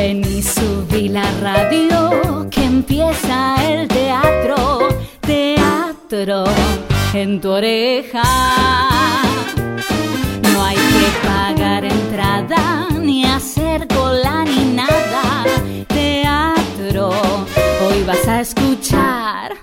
Ven y subí la radio, que empieza el teatro, teatro en tu oreja. No hay que pagar entrada, ni hacer cola ni nada. Teatro, hoy vas a escuchar.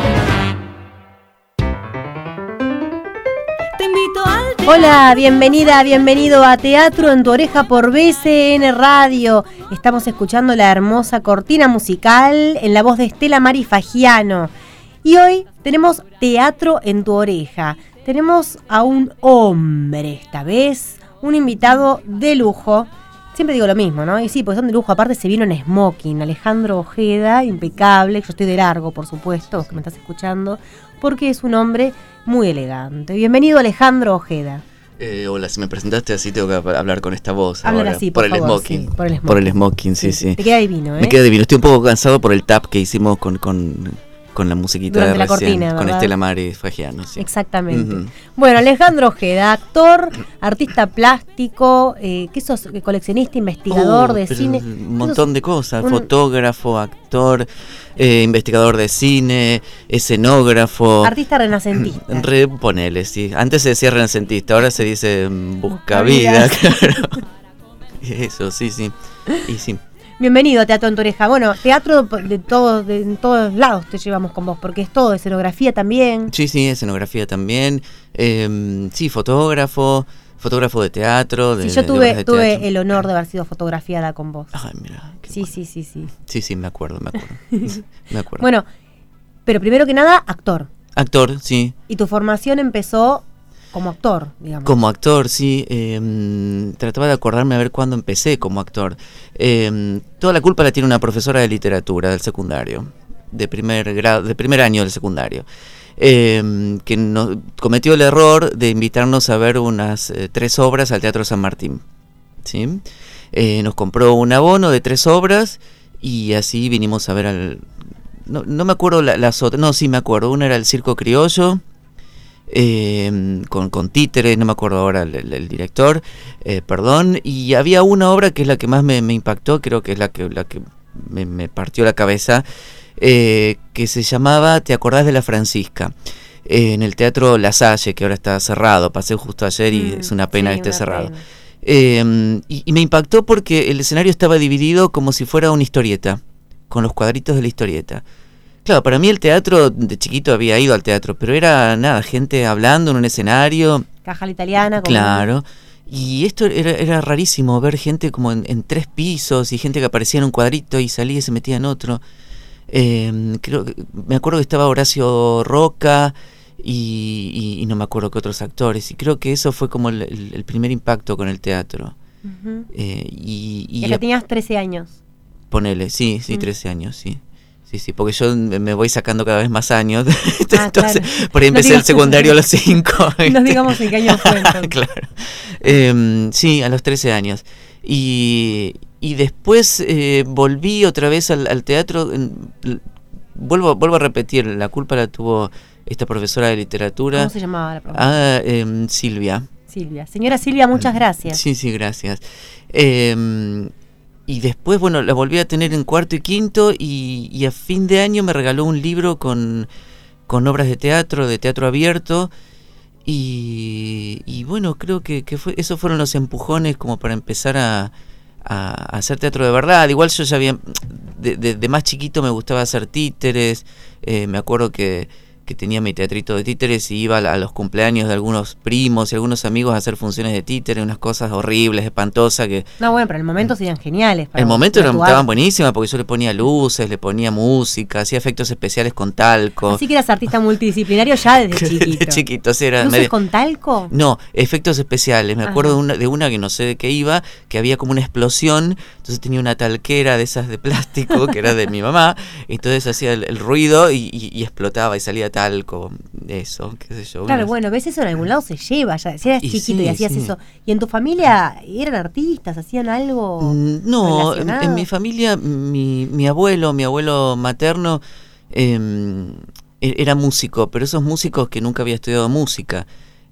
Te invito al teatro. Hola, bienvenida, bienvenido a Teatro en tu Oreja por BCN Radio. Estamos escuchando la hermosa cortina musical en la voz de Estela Mari Fagiano. Y hoy tenemos Teatro en tu Oreja. Tenemos a un hombre esta vez, un invitado de lujo. Siempre digo lo mismo, ¿no? Y sí, pues son de lujo. Aparte se vino en smoking. Alejandro Ojeda, impecable. Yo estoy de largo, por supuesto, vos que me estás escuchando, porque es un hombre muy elegante. Bienvenido, Alejandro Ojeda. Hola, si me presentaste así tengo que hablar con esta voz. Hablar ahora. así, por favor, smoking. Sí, por el smoking. Por el smoking, sí. Te queda divino, ¿eh? Me queda divino. Estoy un poco cansado por el tap que hicimos con la musiquita durante de la recién, cortina, con ¿verdad? Estela Mari Fagiano, sí. Exactamente. Uh-huh. Bueno, Alejandro Ojeda, actor, artista plástico, ¿qué sos? Coleccionista, investigador de cine. Un montón de cosas, fotógrafo, actor, investigador de cine, escenógrafo. Artista renacentista. Ponele, sí. Antes se decía renacentista, ahora se dice buscavida, claro. Eso, sí. Y sí. Bienvenido a Teatro en tu Oreja. Bueno, teatro de todos lados te llevamos con vos, porque es todo, escenografía también. Sí, escenografía también. Sí, fotógrafo de teatro. Sí, yo tuve el honor de haber sido fotografiada con vos. Ay, mira. Sí. Sí, me acuerdo. Bueno, pero primero que nada, actor. Actor, sí. Y tu formación empezó como actor, digamos. Como actor, sí. Trataba de acordarme a ver cuándo empecé como actor. Toda la culpa la tiene una profesora de literatura del secundario, de primer año del secundario, que cometió el error de invitarnos a ver unas 3 obras al Teatro San Martín. ¿Sí? Nos compró un abono de 3 obras y así vinimos a ver no me acuerdo las otras. No, sí me acuerdo. Una era el Circo Criollo, con títeres, no me acuerdo ahora el director, perdón, y había una obra que es la que más me impactó, creo que es la que me partió la cabeza, que se llamaba ¿Te acordás de la Francisca? En el Teatro La Salle, que ahora está cerrado. Pasé justo ayer y es una pena que esté cerrado. Y me impactó porque el escenario estaba dividido como si fuera una historieta, con los cuadritos de la historieta. Claro, para mí el teatro, de chiquito había ido al teatro, pero era gente hablando en un escenario. Caja la italiana. Claro. Y esto era rarísimo, ver gente como en 3 pisos y gente que aparecía en un cuadrito y salía y se metía en otro. Me acuerdo que estaba Horacio Roca y no me acuerdo qué otros actores. Y creo que eso fue como el primer impacto con el teatro. Uh-huh. Y que tenías 13 años. Ponele, sí, 13 años, sí. Sí, porque yo me voy sacando cada vez más años. Entonces, claro. Por ahí empecé el secundario a los 5. No digamos en qué año fue entonces. Claro. Sí, a los 13 años. Y después volví otra vez al teatro. Vuelvo a repetir, la culpa la tuvo esta profesora de literatura. ¿Cómo se llamaba la profesora? Silvia. Señora Silvia, muchas gracias. Sí, gracias. Y después, la volví a tener en 4º y 5º y a fin de año me regaló un libro con obras de teatro abierto y creo que esos fueron los empujones como para empezar a hacer teatro de verdad. Igual yo ya había, de más chiquito me gustaba hacer títeres, me acuerdo que tenía mi teatrito de títeres y iba a los cumpleaños de algunos primos y algunos amigos a hacer funciones de títeres, unas cosas horribles, espantosas que... No, bueno, pero en el momento serían geniales. En el momento estaban buenísimas porque yo le ponía luces, le ponía música, hacía efectos especiales con talco. Así que eras artista multidisciplinario ya desde chiquito. De chiquito, sí, era ¿Luces con talco? No, efectos especiales. Me acuerdo de una que no sé de qué iba, que había como una explosión, entonces tenía una talquera de esas de plástico que era de mi mamá, entonces hacía el ruido y explotaba y salía talco, eso, qué sé yo. Claro, bueno, ves eso en algún lado se lleva, ya, si eras chiquito y hacías eso. ¿Y en tu familia eran artistas, hacían algo? No, en mi familia, mi abuelo materno era músico, pero esos músicos que nunca había estudiado música.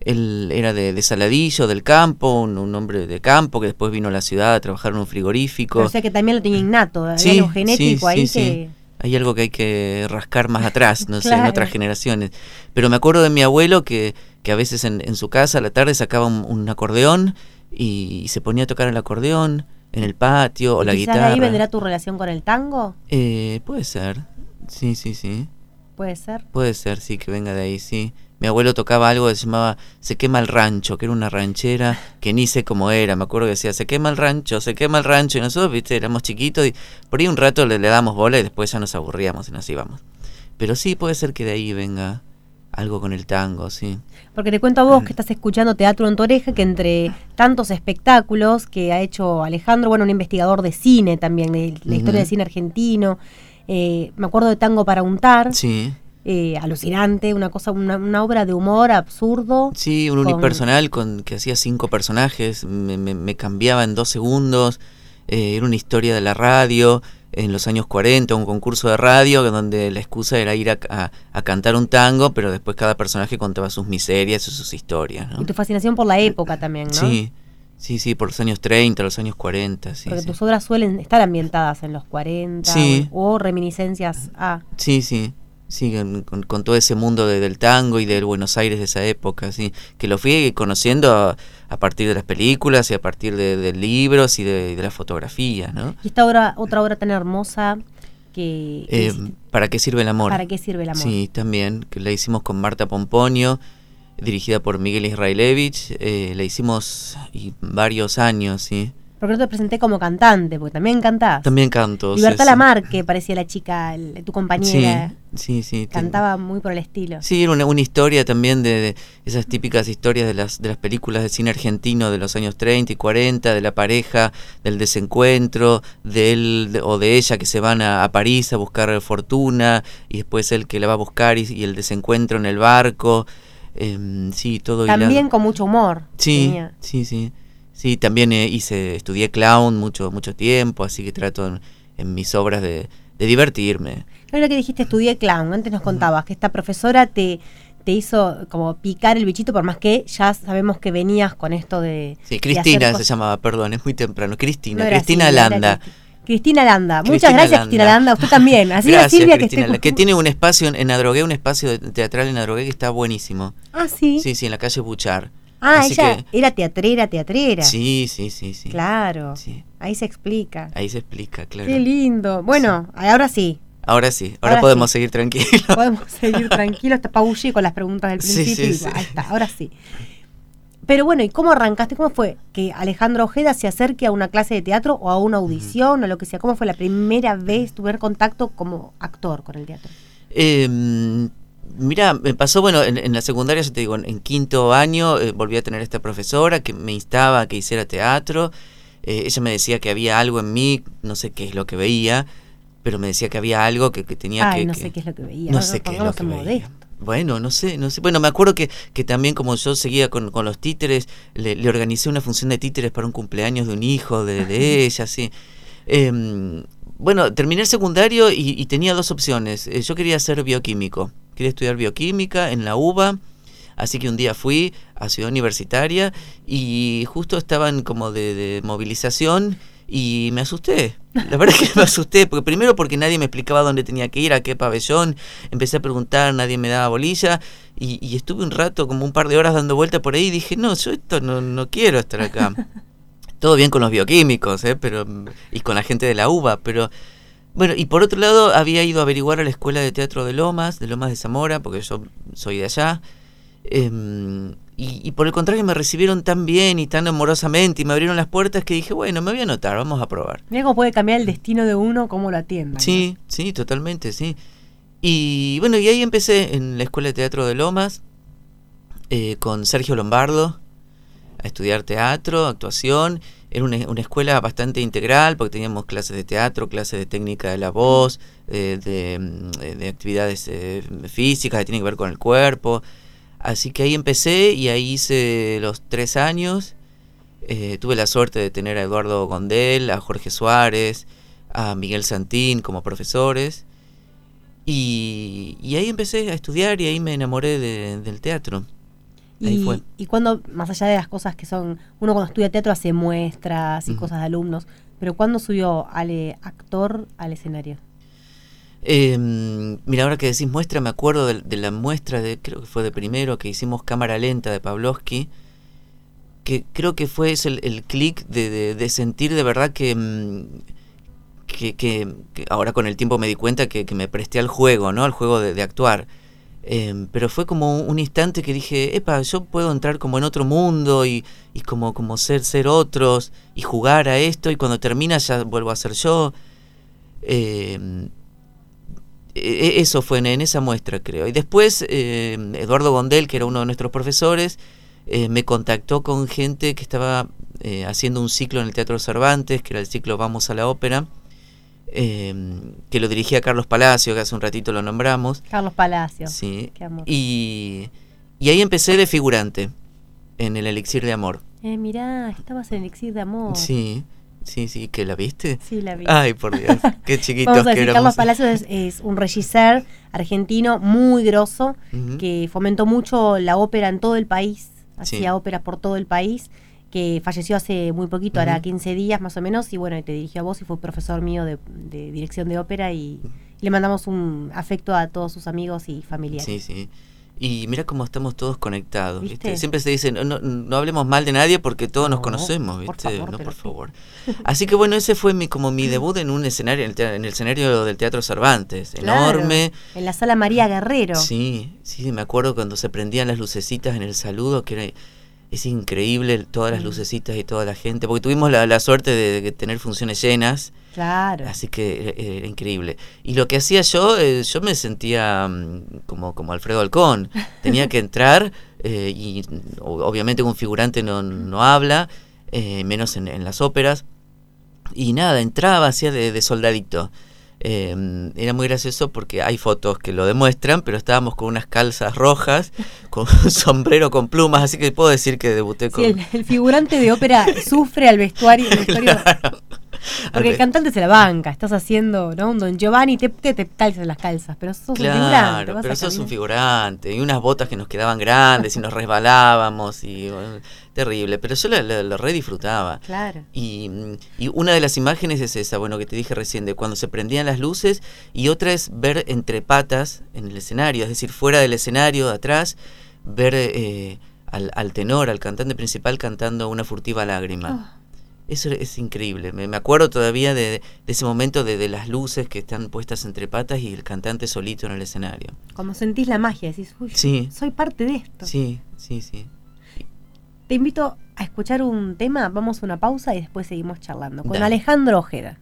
Él era de Saladillo, del campo, un hombre de campo que después vino a la ciudad a trabajar en un frigorífico. Pero, o sea que también lo tenía innato, había Sí, algo genético sí, ahí sí, que... sí. Hay algo que hay que rascar más atrás, no sé, en Claro. otras generaciones. Pero me acuerdo de mi abuelo que a veces en su casa a la tarde sacaba un acordeón y se ponía a tocar el acordeón en el patio o ¿Y la quizás guitarra. de ahí vendrá tu relación con el tango? Puede ser, sí, sí, sí. Puede ser. Puede ser, sí, que venga de ahí, sí. Mi abuelo tocaba algo que se llamaba Se quema el rancho, que era una ranchera que ni sé cómo era. Me acuerdo que decía, se quema el rancho. Y nosotros, viste, éramos chiquitos y por ahí un rato le damos bola y después ya nos aburríamos y nos íbamos. Pero sí, puede ser que de ahí venga algo con el tango, sí. Porque te cuento a vos que estás escuchando Teatro en tu Oreja, que entre tantos espectáculos que ha hecho Alejandro, bueno, un investigador de cine también, de la historia del cine argentino, me acuerdo de Tango para untar, Sí. Alucinante, una cosa, una obra de humor absurdo. Sí, un unipersonal que hacía 5 personajes, me cambiaba en 2 segundos, era una historia de la radio en los años 40, un concurso de radio donde la excusa era ir a cantar un tango, pero después cada personaje contaba sus miserias y sus historias, ¿no? Y tu fascinación por la época también, ¿no? Sí, sí, sí, por los años 30, los años 40, sí. Porque sí. tus obras suelen estar ambientadas en los 40 Sí. o reminiscencias a... Sí, sí. Sí, con todo ese mundo del tango y del Buenos Aires de esa época, sí, que lo fui conociendo a partir de las películas y a partir de libros y de la fotografía, ¿no? Y esta otra obra tan hermosa que ¿Para qué sirve el amor? ¿Para qué sirve el amor? Sí, también, que la hicimos con Marta Pomponio, dirigida por Miguel Israelevich, la hicimos varios años, sí. Porque no te presenté como cantante, porque también cantás. También canto. Libertad sí. Lamarque parecía la chica, tu compañera. Sí. Cantaba muy por el estilo. Sí, era una historia también de esas típicas historias de las películas de cine argentino de los años 30 y 40, de la pareja, del desencuentro, de él o de ella que se van a París a buscar fortuna y después él que la va a buscar y el desencuentro en el barco. Sí, todo También hilado. con mucho humor. Sí, tenía. sí. Sí, también estudié clown mucho tiempo, así que trato en mis obras de divertirme. Ahora que dijiste estudié clown, antes nos contabas que esta profesora te hizo como picar el bichito, por más que ya sabemos que venías con esto de... Sí, Cristina de se llamaba, perdón, es muy temprano. Cristina, No era Cristina así, no era Landa. Cristina Landa. Muchas Cristina gracias, Landa. Cristina Landa. Usted también. Así Gracias, la Silvia Cristina, que esté... que tiene un espacio en Adrogué, un espacio teatral en Adrogué que está buenísimo. Ah, sí. Sí, en la calle Buchar. Ah, Así ella que- era teatrera. Sí. Claro. Sí. Ahí se explica. Ahí se explica, claro. Qué lindo. Bueno, ahora sí. Ahora sí, Ahora podemos sí. seguir tranquilos. Podemos seguir tranquilos. Te pabullé con las preguntas del Sí, principio. sí, sí. Ahí está, ahora sí. Pero bueno, ¿y cómo arrancaste? ¿Cómo fue que Alejandro Ojeda se acerque a una clase de teatro o a una audición o lo que sea? ¿Cómo fue la primera vez tuve contacto como actor con el teatro? Mira, me pasó, bueno, en la secundaria, yo te digo, en quinto año volví a tener esta profesora que me instaba a que hiciera teatro. Ella me decía que había algo en mí, no sé qué es lo que veía, pero me decía que había algo que tenía Ay, que... no que- sé qué es lo que veía. No sé qué es lo pongamos que en veía. modesto. Bueno, no sé. Bueno, me acuerdo que también como yo seguía con los títeres, le organicé una función de títeres para un cumpleaños de un hijo de ella, sí. Bueno, terminé el secundario y tenía 2 opciones. Yo quería ser bioquímico, quería estudiar bioquímica en la UBA, así que un día fui a Ciudad Universitaria y justo estaban como de movilización y me asusté. La verdad es que me asusté, porque nadie me explicaba dónde tenía que ir, a qué pabellón, empecé a preguntar, nadie me daba bolilla y estuve un rato, como un par de horas dando vuelta por ahí y dije, no, yo esto no quiero estar acá. Todo bien con los bioquímicos, pero y con la gente de la UBA, pero bueno, y por otro lado había ido a averiguar a la Escuela de Teatro de Lomas de Zamora, porque yo soy de allá, y por el contrario me recibieron tan bien y tan amorosamente y me abrieron las puertas que dije, bueno, me voy a anotar, vamos a probar. Mira cómo puede cambiar el destino de uno, cómo lo atiendan. Sí, sí, totalmente, sí. Y bueno, y ahí empecé en la Escuela de Teatro de Lomas, con Sergio Lombardo, a estudiar teatro, actuación. Era una escuela bastante integral porque teníamos clases de teatro, clases de técnica de la voz, de actividades físicas que tienen que ver con el cuerpo. Así que ahí empecé y ahí hice los 3 años. Tuve la suerte de tener a Eduardo Gondel, a Jorge Suárez, a Miguel Santín como profesores. Y ahí empecé a estudiar y ahí me enamoré del teatro. ahí fue. Y cuando, más allá de las cosas que son, uno cuando estudia teatro hace muestras y cosas de alumnos, pero ¿cuándo subió Ale actor al escenario? Mira, ahora que decís muestra, me acuerdo de la muestra creo que fue de primero, que hicimos Cámara Lenta de Pavlovsky, que creo que fue el clic de sentir de verdad que ahora con el tiempo me di cuenta que me presté al juego, ¿no? Al juego de actuar. Pero fue como un instante que dije, epa, yo puedo entrar como en otro mundo y como ser otros y jugar a esto, y cuando termina ya vuelvo a ser yo. Eso fue en esa muestra, creo. Y después Eduardo Gondel, que era uno de nuestros profesores, me contactó con gente que estaba haciendo un ciclo en el Teatro Cervantes, que era el ciclo Vamos a la Ópera, que lo dirigía Carlos Palacio, que hace un ratito lo nombramos. Carlos Palacio. Sí. Qué amor. Y ahí empecé de figurante en el Elixir de Amor. Mirá, estabas en Elixir de Amor. Sí, ¿que la viste? Sí, la vi. Ay, por Dios, qué chiquitos Vamos a que decir, éramos. Carlos Palacio es un regisseur argentino muy grosso, que fomentó mucho la ópera en todo el país, hacía ópera por todo el país, que falleció hace muy poquito, hará 15 días más o menos, y bueno, y te dirigió a vos y fue profesor mío de dirección de ópera, y le mandamos un afecto a todos sus amigos y familiares. Sí. Y mira cómo estamos todos conectados, ¿viste? Siempre se dice, no hablemos mal de nadie porque todos nos conocemos, ¿viste? Por favor. Así que bueno, ese fue mi debut en un escenario, en el escenario del Teatro Cervantes, claro, enorme. En la Sala María Guerrero. Sí, me acuerdo cuando se prendían las lucecitas en el saludo, que es increíble todas las lucecitas y toda la gente, porque tuvimos la suerte de tener funciones llenas. Claro. Así que era increíble. Y lo que hacía yo me sentía como Alfredo Alcón. Tenía que entrar y obviamente un figurante no habla, menos en las óperas. Y nada, entraba, hacía de soldadito. Era muy gracioso porque hay fotos que lo demuestran, pero estábamos con unas calzas rojas, con un sombrero con plumas, así que puedo decir que debuté con... Sí, el figurante de ópera sufre al vestuario. Claro. Porque el cantante se la banca, estás haciendo, ¿no? Un Don Giovanni, te calzas las calzas, pero sos un figurante. Claro, pero sos un figurante, y unas botas que nos quedaban grandes y nos resbalábamos, y bueno, terrible, pero yo lo re disfrutaba. Claro. Y una de las imágenes es esa, bueno, que te dije recién, de cuando se prendían las luces, y otra es ver entre patas en el escenario, es decir, fuera del escenario, de atrás, ver al tenor, al cantante principal cantando Una furtiva lágrima. Eso es increíble. Me acuerdo todavía de ese momento de las luces que están puestas entre patas y el cantante solito en el escenario. Como sentís la magia, decís, uy, sí, soy parte de esto. Sí. Te invito a escuchar un tema, vamos a una pausa y después seguimos charlando con Dale. Alejandro Ojeda.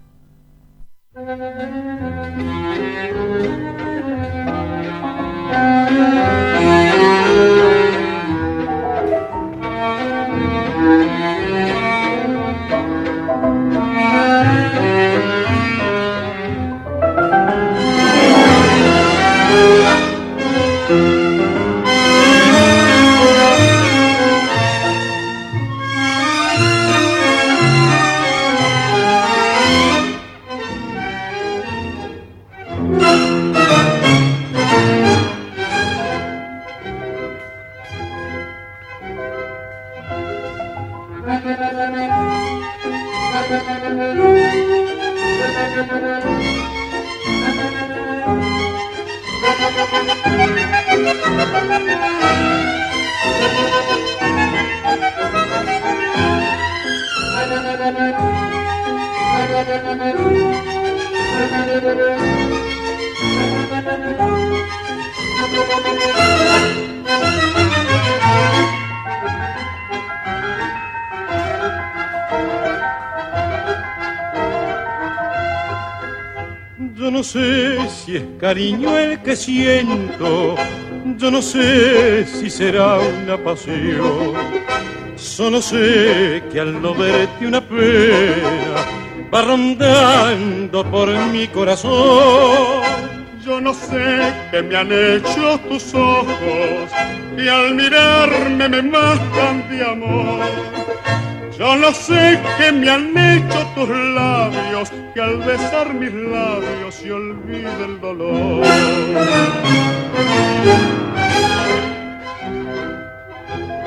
Yo no sé si es cariño el que siento, yo no sé si será una pasión, solo sé que al no verte una pena va rondando por mi corazón. Yo no sé qué me han hecho tus ojos y al mirarme me matan de amor. Yo no sé qué me han hecho tus labios, que al besar mis labios se olvida el dolor.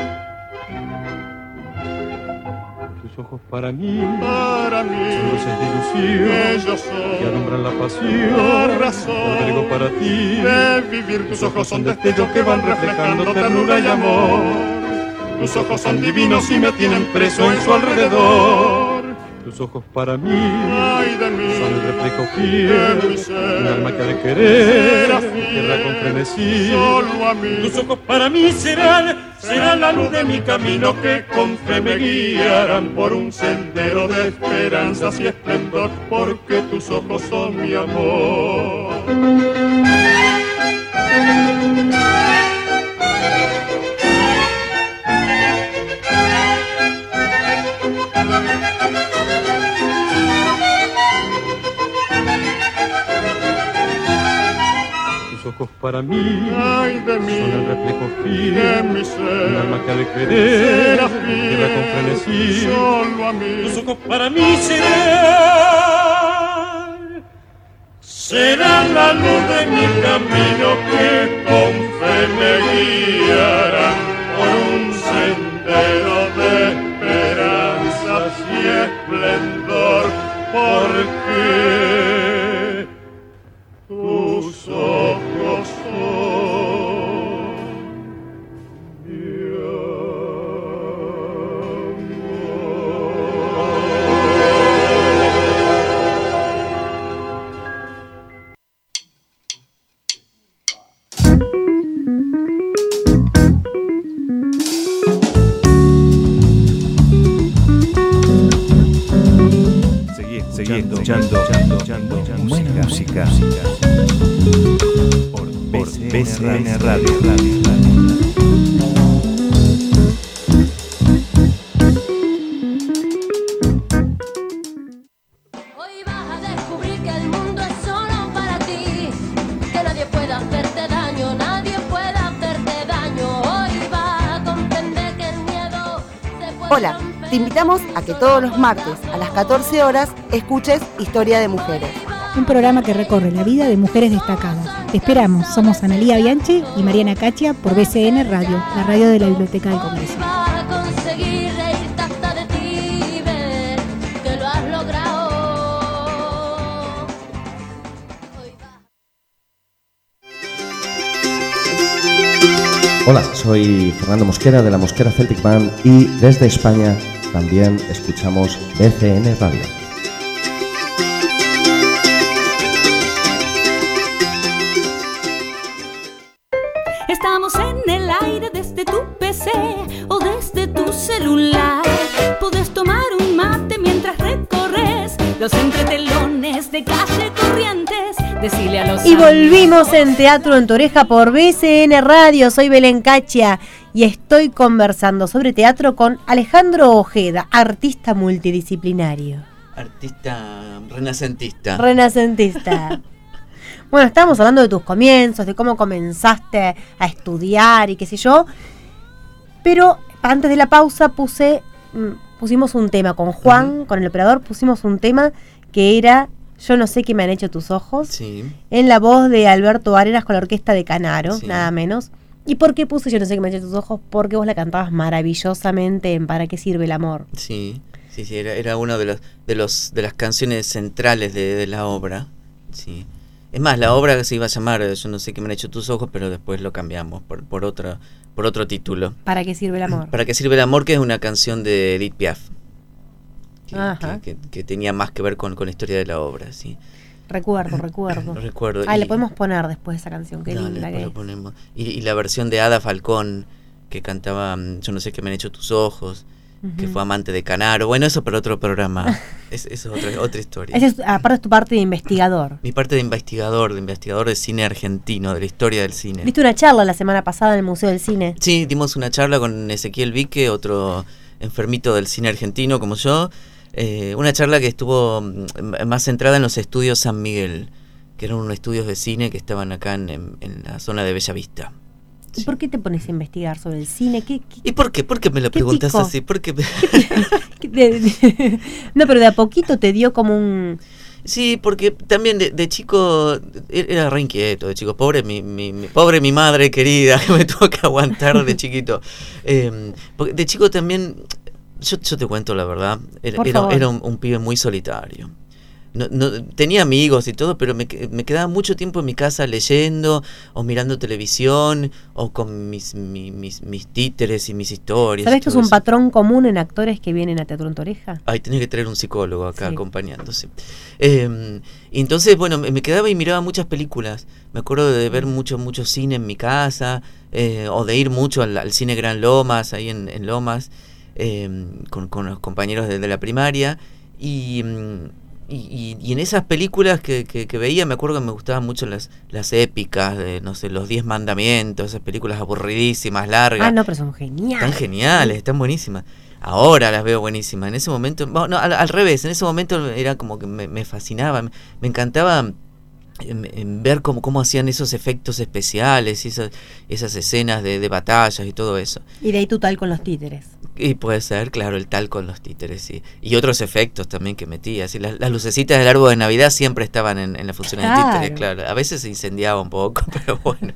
Tus ojos para mí son luces de ilusión que alumbran la pasión. Rodrigo, para ti vivir. Tus ojos son destellos que van reflejando ternura y amor. Tus ojos son divinos y me tienen preso en su alrededor. Tus ojos para mí son el reflejo fiel de un alma que ha de querer, tierra con frenesí. Tus ojos para mí serán la luz de mi camino, que con fe me guiarán por un sendero de esperanzas y esplendor, porque tus ojos son mi amor. Tus ojos para mí son el reflejo fiel de un alma que ha de querer, tierra con frenesí. Tus ojos para mí serán la luz de mi camino, que con fe me guiará por un sendero de esperanzas y esplendor, porque tus ojos son mi Seguí escuchando buena música por BCN Radio. Hoy vas a descubrir que el mundo es solo para ti, que nadie puede hacerte daño, nadie puede hacerte daño. Hoy vas a comprender que el miedo se puede Hola, te invitamos a que todos los martes a las 14 horas escuches Historia de Mujeres. Un programa que recorre la vida de mujeres destacadas. Te esperamos, somos Analía Bianchi y Mariana Cachia por BCN Radio, la radio de la Biblioteca del Congreso. vas a conseguir reírte hasta de ti y ver que lo has logrado. Hoy vas. Hola, soy Fernando Mosquera de la Mosquera Celtic Band y desde España también escuchamos BCN Radio. Estamos en el aire desde tu PC o desde tu celular. Podés tomar un mate mientras recorres los entretelones de calle Corrientes. Decile a los Y amigos. volvimos en Teatro en tu Oreja por BCN Radio. Soy Belén Cachia y estoy conversando sobre teatro con Alejandro Ojeda, artista multidisciplinario. Artista renacentista. Renacentista. Bueno, estábamos hablando de tus comienzos, de cómo comenzaste a estudiar y qué sé yo. Pero antes de la pausa pusimos un tema con Juan, con el operador, pusimos un tema que era Yo no sé qué me han hecho tus ojos, Sí. en la voz de Alberto Arenas con la orquesta de Canaro, Sí. nada menos. ¿Y por qué puse Yo no sé qué me han hecho tus ojos? Porque vos la cantabas maravillosamente en ¿Para qué sirve el amor? Sí, era uno de las canciones centrales de la obra. Sí. Es más, la obra se iba a llamar Yo no sé qué me han hecho tus ojos, pero después lo cambiamos por otro título. ¿Para qué sirve el amor? ¿Para qué sirve el amor? Que es una canción de Edith Piaf. Ajá. Que tenía más que ver con la historia de la obra, sí. Recuerdo. Recuerdo. Ah, le podemos poner después esa canción, qué Dale, linda después que lo es. ponemos. Y la versión de Ada Falcón, que cantaba Yo no sé qué me han hecho tus ojos, que fue amante de Canaro. Bueno, eso para otro programa. Eso es otra historia. Esa es, aparte es tu parte de investigador. Mi parte de investigador de cine argentino, de la historia del cine. Viste una charla la semana pasada en el Museo del Cine. Sí, dimos una charla con Ezequiel Vique, otro enfermito del cine argentino como yo. Una charla que estuvo más centrada en los estudios San Miguel, que eran unos estudios de cine que estaban acá en la zona de Bella Vista. ¿Y por qué te pones a investigar sobre el cine? ¿Y por qué? ¿Por qué me lo ¿Qué preguntas pico? así? ¿Por qué? No, pero de a poquito te dio como un... Sí, porque también de chico era re inquieto, de chico. Pobre mi madre querida, que me tuvo que aguantar de chiquito. Porque de chico también Yo te cuento la verdad, Por favor. era un pibe muy solitario. Tenía amigos y todo, pero me quedaba mucho tiempo en mi casa leyendo o mirando televisión o con mis títeres y mis historias. ¿Sabés que es todo un eso. patrón común en actores que vienen a Teatro en tu Oreja? Ay, tenés que traer un psicólogo acá Sí. acompañándose. Y entonces, bueno, me quedaba y miraba muchas películas. Me acuerdo de ver mucho cine en mi casa, o de ir mucho al cine Gran Lomas, ahí en Lomas, con los compañeros de la primaria. Y en esas películas que veía, me acuerdo que me gustaban mucho las épicas, no sé, Los 10 Mandamientos, esas películas aburridísimas, largas. Ah, no, pero son geniales. Están geniales, están buenísimas. Ahora las veo buenísimas. En ese momento, no, al revés, en ese momento era como que me fascinaba, me encantaba en ver cómo hacían esos efectos especiales, esas escenas de batallas y todo eso. Y de ahí tu tal con los títeres. Y puede ser, claro, el tal con los títeres, sí. Y otros efectos también que metía. Así, las lucecitas del árbol de Navidad siempre estaban en las funciones de títeres, claro. A veces se incendiaba un poco, pero bueno.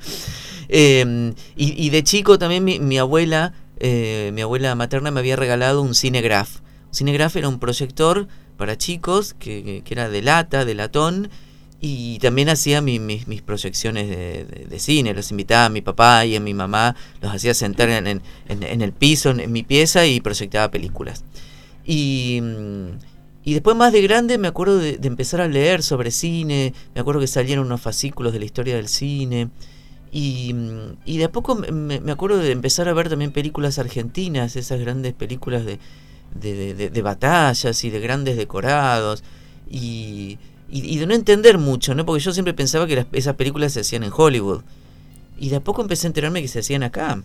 Y de chico también mi abuela materna me había regalado un Cinegraph. Un Cinegraph era un proyector para chicos que era de latón. Y también hacía mis proyecciones de cine, los invitaba a mi papá y a mi mamá, los hacía sentar en el piso, en mi pieza, y proyectaba películas. Y después, más de grande, me acuerdo de empezar a leer sobre cine, me acuerdo que salieron unos fascículos de la historia del cine, y de a poco me acuerdo de empezar a ver también películas argentinas, esas grandes películas de batallas y de grandes decorados, y de no entender mucho, ¿no? Porque yo siempre pensaba que esas películas se hacían en Hollywood. Y de a poco empecé a enterarme que se hacían acá.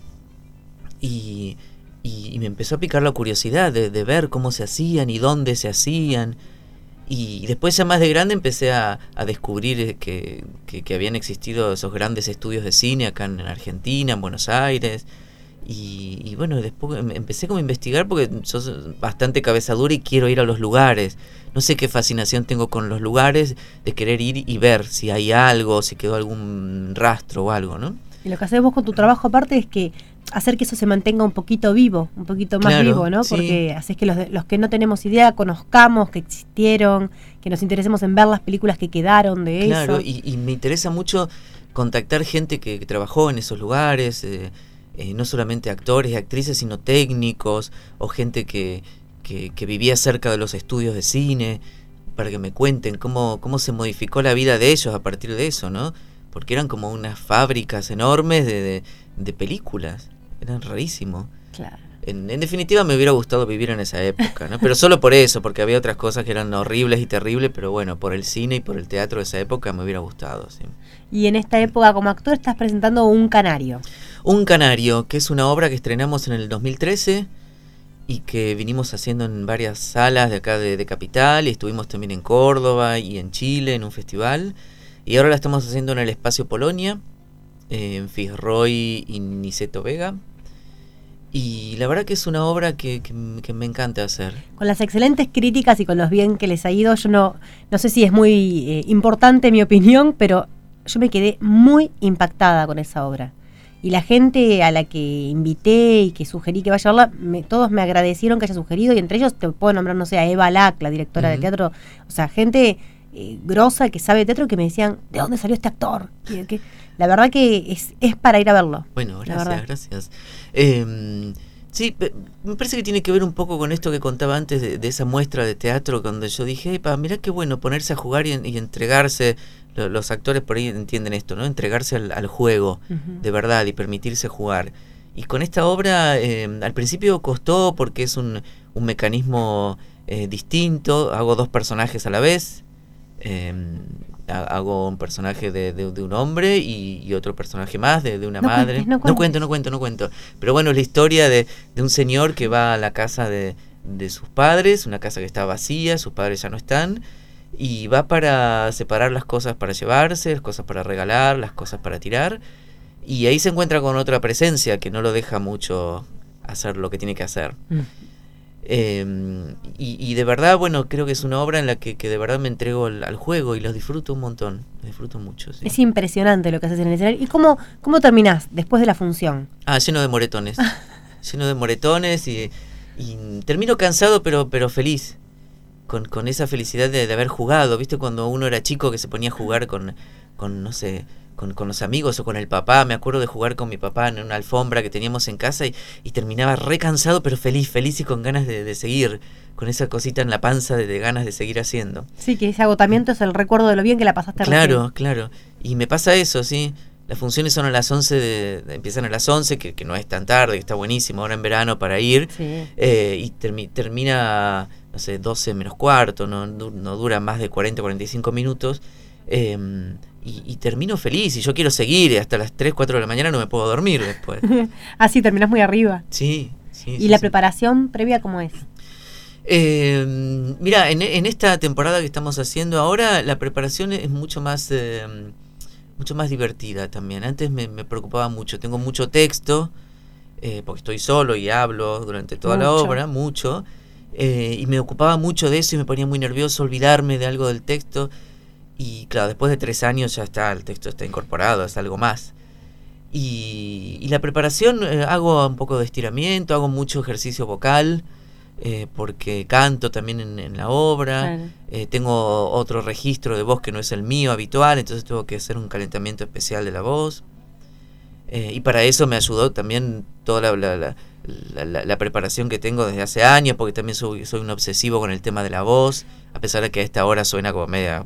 Y me empezó a picar la curiosidad de ver cómo se hacían y dónde se hacían. Y después, ya más de grande, empecé a descubrir que habían existido esos grandes estudios de cine acá en Argentina, en Buenos Aires. Y bueno, después empecé como a investigar, porque sos bastante cabeza dura y quiero ir a los lugares. No sé qué fascinación tengo con los lugares, de querer ir y ver si hay algo, si quedó algún rastro o algo, ¿no? Y lo que haces vos con tu trabajo aparte es que hacer que eso se mantenga un poquito vivo, un poquito más Claro, vivo, ¿no? sí. Porque haces que los que no tenemos idea conozcamos que existieron, que nos interesemos en ver las películas que quedaron de Claro, eso. y me interesa mucho contactar gente que trabajó en esos lugares, no solamente actores y actrices, sino técnicos, o gente que vivía cerca de los estudios de cine, para que me cuenten cómo se modificó la vida de ellos a partir de eso, ¿no? Porque eran como unas fábricas enormes de películas, eran rarísimo. Claro. En definitiva, me hubiera gustado vivir en esa época, ¿no? Pero solo por eso, porque había otras cosas que eran horribles y terribles, pero bueno, por el cine y por el teatro de esa época me hubiera gustado, sí. Y en esta época como actor estás presentando Un Canario. Un Canario, que es una obra que estrenamos en el 2013 y que vinimos haciendo en varias salas de acá de Capital, y estuvimos también en Córdoba y en Chile en un festival, y ahora la estamos haciendo en el Espacio Polonia, en Fitzroy y Niceto Vega, y la verdad que es una obra que me encanta hacer. Con las excelentes críticas y con los bien que les ha ido, yo no sé si es muy importante mi opinión, pero yo me quedé muy impactada con esa obra. Y la gente a la que invité y que sugerí que vaya a verla, todos me agradecieron que haya sugerido, y entre ellos te puedo nombrar, no sé, a Eva Lack, la directora del teatro, o sea, gente grosa que sabe de teatro, que me decían, ¿de dónde salió este actor? Que la verdad que es para ir a verlo. Bueno, gracias. Sí, me parece que tiene que ver un poco con esto que contaba antes de esa muestra de teatro, donde yo dije, mirá qué bueno ponerse a jugar y entregarse. Los actores por ahí entienden esto, ¿no? Entregarse al juego, de verdad, y permitirse jugar. Y con esta obra, al principio costó, porque es un mecanismo distinto. Hago dos personajes a la vez. Hago un personaje de un hombre y otro personaje más de una madre. No cuento. Pero bueno, es la historia de un señor que va a la casa de sus padres, una casa que está vacía, sus padres ya no están, y va para separar las cosas para llevarse, las cosas para regalar, las cosas para tirar, y ahí se encuentra con otra presencia que no lo deja mucho hacer lo que tiene que hacer. Y de verdad, bueno, creo que es una obra en la que de verdad me entrego al juego y los disfruto un montón, disfruto mucho. Sí. Es impresionante lo que haces en el escenario. ¿Y cómo terminás después de la función? Lleno de moretones. Lleno de moretones y Y termino cansado pero feliz, con esa felicidad de haber jugado. ¿Viste cuando uno era chico que se ponía a jugar con no sé, con los amigos o con el papá? Me acuerdo de jugar con mi papá en una alfombra que teníamos en casa y terminaba re cansado pero feliz y con ganas de seguir, con esa cosita en la panza de ganas de seguir haciendo. Sí, que ese agotamiento es el recuerdo de lo bien que la pasaste recién. Claro. Y me pasa eso, sí. Las funciones son a las 11, empiezan a las 11, que no es tan tarde, que está buenísimo ahora en verano para ir. Sí. Y termina, no sé, 12 menos cuarto, no dura más de 40, 45 minutos. Y termino feliz y yo quiero seguir. Hasta las 3, 4 de la mañana no me puedo dormir después. Sí, terminás muy arriba. Sí. ¿Y la preparación previa cómo es? Mira, en esta temporada que estamos haciendo ahora, la preparación es mucho más divertida también. Antes me preocupaba mucho. Tengo mucho texto, porque estoy solo y hablo durante toda la obra, mucho. Y me ocupaba mucho de eso y me ponía muy nervioso olvidarme de algo del texto. Y claro, después de 3 años ya está, el texto está incorporado, es algo más. Y la preparación, hago un poco de estiramiento, hago mucho ejercicio vocal, porque canto también en la obra. Claro. Tengo otro registro de voz que no es el mío habitual, entonces tengo que hacer un calentamiento especial de la voz. Y para eso me ayudó también toda la preparación que tengo desde hace años, porque también soy un obsesivo con el tema de la voz, a pesar de que a esta hora suena como medio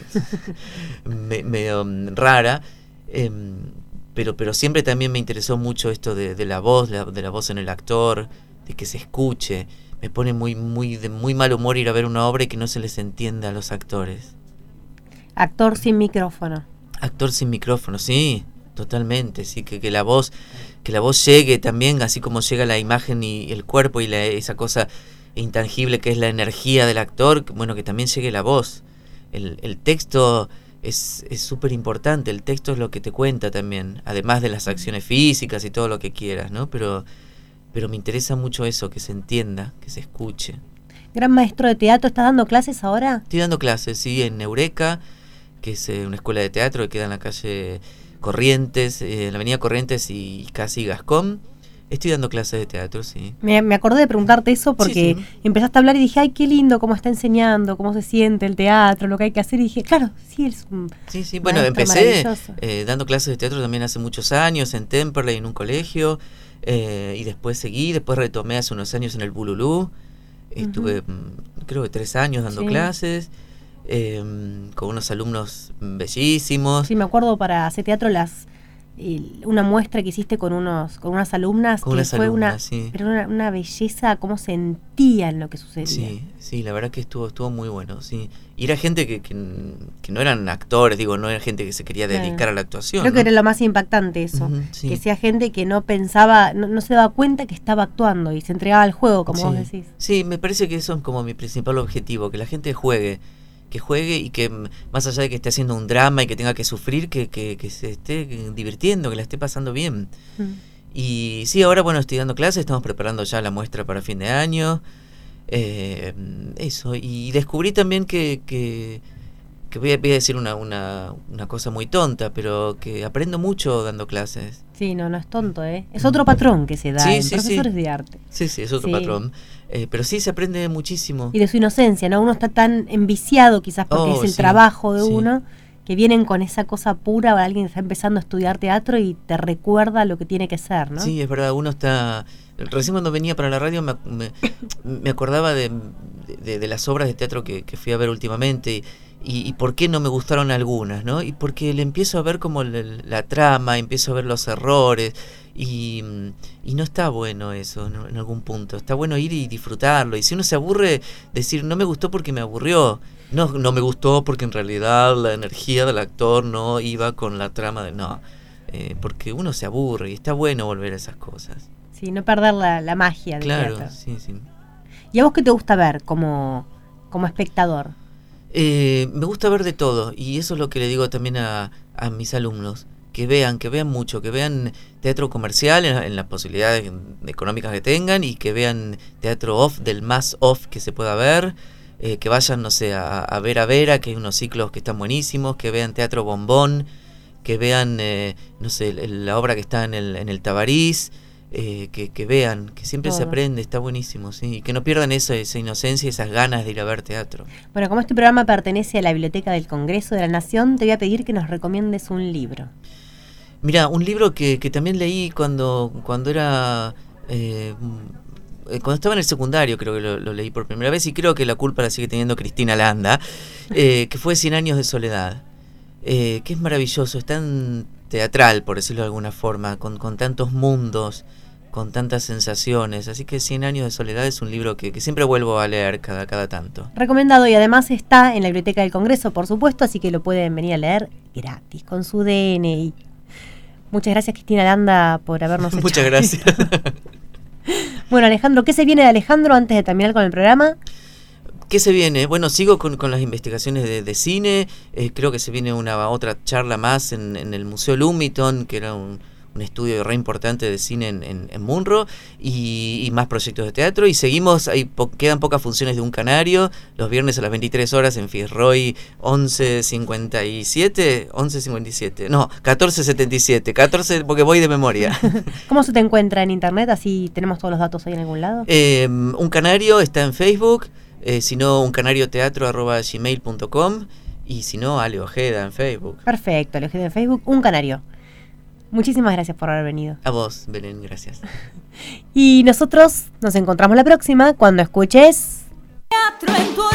rara. Pero siempre también me interesó mucho esto de la voz, de la voz en el actor, de que se escuche. Me pone de muy mal humor ir a ver una obra y que no se les entienda a los actores. Actor sin micrófono. Actor sin micrófono, sí, totalmente, sí, que la voz llegue también, así como llega la imagen y el cuerpo y esa cosa intangible que es la energía del actor, bueno, que también llegue la voz. El texto es súper importante, el texto es lo que te cuenta también, además de las acciones físicas y todo lo que quieras, ¿no? Pero me interesa mucho eso, que se entienda, que se escuche. Gran maestro de teatro, ¿estás dando clases ahora? Estoy dando clases, sí, en Eureka, que es una escuela de teatro que queda en la calle Corrientes, en la avenida Corrientes y casi Gascón. Estoy dando clases de teatro, sí. Me acordé de preguntarte eso porque sí. Empezaste a hablar y dije, ay, qué lindo cómo está enseñando, cómo se siente el teatro, lo que hay que hacer. Y dije, claro, sí, es un Sí, bueno, empecé dando clases de teatro también hace muchos años, en Temperley, en un colegio, y después después retomé hace unos años en el Bululú. Estuve, creo que 3 años dando clases, con unos alumnos bellísimos. Sí, me acuerdo para hacer teatro una muestra que hiciste con unas alumnas, fue una belleza, cómo sentían lo que sucedía. Sí, la verdad que estuvo muy bueno, sí. Y era gente que no eran actores, no era gente que se quería dedicar a la actuación. Creo que era lo más impactante eso, que sea gente que no pensaba, no se daba cuenta que estaba actuando y se entregaba al juego, como vos decís. Sí, me parece que eso es como mi principal objetivo, que la gente juegue y que más allá de que esté haciendo un drama y que tenga que sufrir, que se esté divirtiendo, que la esté pasando bien. Y sí, ahora estoy dando clases, estamos preparando ya la muestra para fin de año, eso, y descubrí también que voy a decir una cosa muy tonta, pero que aprendo mucho dando clases. Sí, no es tonto, es otro patrón que se da en profesores de arte. Sí, es otro patrón. Pero sí se aprende muchísimo. Y de su inocencia, ¿no? Uno está tan enviciado quizás porque es el trabajo de uno, que vienen con esa cosa pura, o alguien está empezando a estudiar teatro y te recuerda lo que tiene que ser, ¿no? Sí, es verdad, uno está... Recién cuando venía para la radio me acordaba de las obras de teatro que fui a ver últimamente y por qué no me gustaron algunas, ¿no? Y porque le empiezo a ver como la trama, empiezo a ver los errores y no está bueno eso en algún punto. Está bueno ir y disfrutarlo. Y si uno se aburre, decir no me gustó porque me aburrió. No me gustó porque en realidad la energía del actor no iba con la trama porque uno se aburre y está bueno volver a esas cosas. Sí, no perder la magia del teatro. Claro, sí. ¿Y a vos qué te gusta ver como espectador? Me gusta ver de todo, y eso es lo que le digo también a mis alumnos, que vean mucho, que vean teatro comercial en las posibilidades económicas que tengan, y que vean teatro off, del más off que se pueda ver, que vayan, no sé, a Vera, que hay unos ciclos que están buenísimos, que vean teatro bombón, que vean, no sé, la obra que está en el Tabarís, que vean, que siempre se Todo. aprende, está buenísimo, ¿sí? Y que no pierdan esa inocencia y esas ganas de ir a ver teatro. Bueno, como este programa pertenece a la Biblioteca del Congreso de la Nación, te voy a pedir que nos recomiendes un libro. Mira, un libro que también leí cuando era... cuando estaba en el secundario, creo que lo leí por primera vez, y creo que la culpa la sigue teniendo Cristina Landa, que fue 100 años de soledad, que es maravilloso, es tan teatral, por decirlo de alguna forma, con tantos mundos, con tantas sensaciones. Así que 100 años de soledad es un libro que siempre vuelvo a leer cada tanto. Recomendado, y además está en la Biblioteca del Congreso, por supuesto, así que lo pueden venir a leer gratis, con su DNI. Muchas gracias, Cristina Landa, por habernos hecho. Muchas gracias. Bueno, Alejandro, ¿qué se viene de Alejandro antes de terminar con el programa? ¿Qué se viene? Bueno, sigo con las investigaciones de cine. Creo que se viene otra charla más en el Museo Lumiton, que era un estudio re importante de cine en Munro, y más proyectos de teatro. Y seguimos, quedan pocas funciones de Un Canario, los viernes a las 23 horas en Fitzroy 1477, 14 porque voy de memoria. ¿Cómo se te encuentra en internet? Así tenemos todos los datos ahí en algún lado. Un Canario está en Facebook, si no, uncanarioteatro@gmail.com, y si no, Ale Ojeda en Facebook. Perfecto, Ale Ojeda en Facebook, Un Canario. Muchísimas gracias por haber venido. A vos, Belén, gracias. Y nosotros nos encontramos la próxima cuando escuches... Teatro en tu